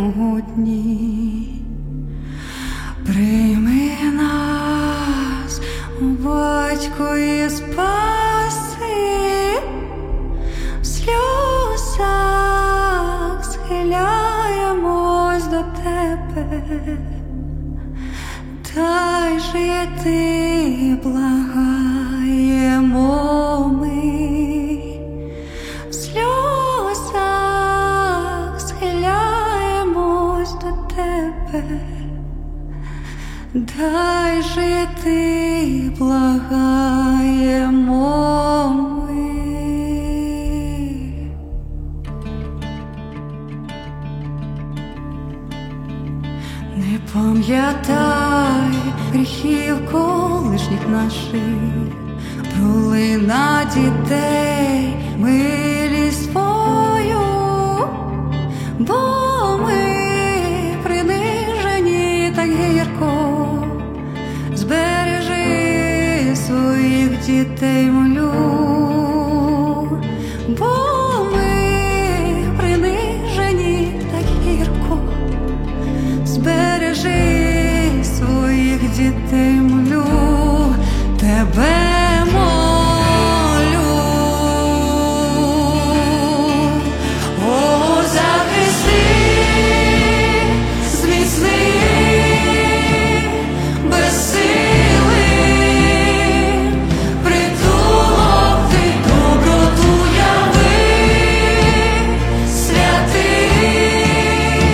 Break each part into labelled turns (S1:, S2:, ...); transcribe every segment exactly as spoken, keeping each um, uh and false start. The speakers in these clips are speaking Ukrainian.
S1: могутній, прийми нас, о Батько, і спаси. В сльозах схиляємось до тебе, дай жити благаємо ми. В сльозах схиляємось до тебе, дай жити благаємо ми. Не пам'ятай гріхів колишніх наших, пролина дітей милість твою, бо ми принижені так гірко. Збережи своїх дітей, молю, бо ми принижені так гірко. Збережи своїх дітей, молю, тебе молю. О, захисти, зміцни, без сили, притулок ти, доброту яви, святий,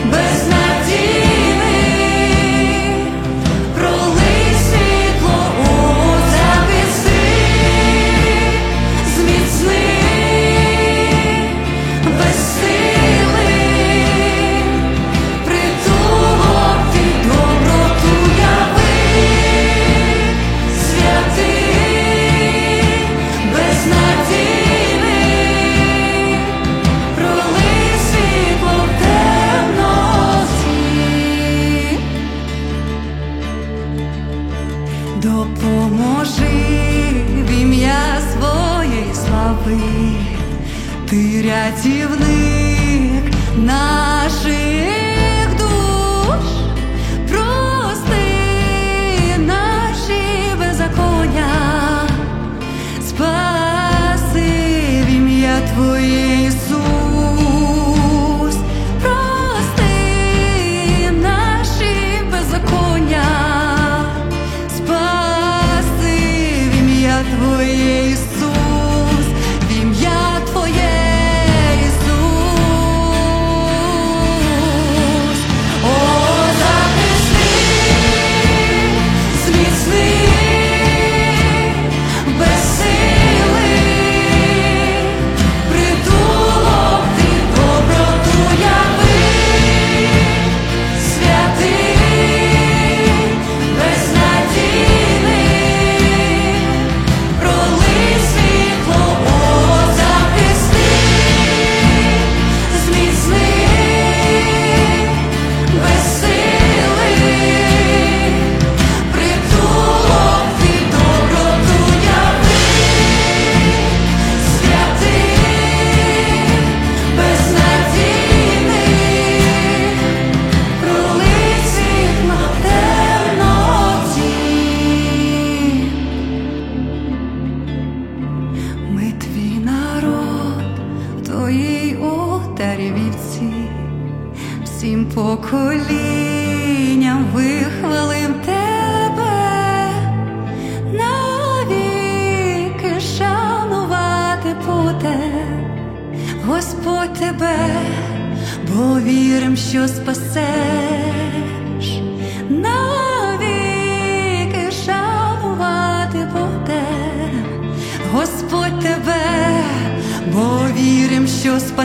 S1: безнадійний, пролий світло, о, захисти, зміцни, без сили, притулок ти, доброту яви, святий, безнадійний, пролий світло в темноті. Допоможи в ім'я своєї слави, ти рятівник наших душ. Прости наші беззаконня, спаси в ім'я Твоє, Ісус. Прости наші беззаконня, спаси в ім'я Твоє, Ісус. В ім'я Твоє, Ісус. О, захисти, зміцни, без сили, притулок ти, доброту яви, святий, безнадійний, пролий світло, о, захисти, зміцни, без сили, притулок ти, доброту яви, святий, безнадійний, пролий світло в темноті. Ми твій народ, в твоїй отарі вівці, всім поколінням вихвалим тебе, навіки шанувати буде, Господь, тебе, бо вірим, що спасеш. Навіки шанувати буде, Господь, тебе, бо вірим, що спасеш.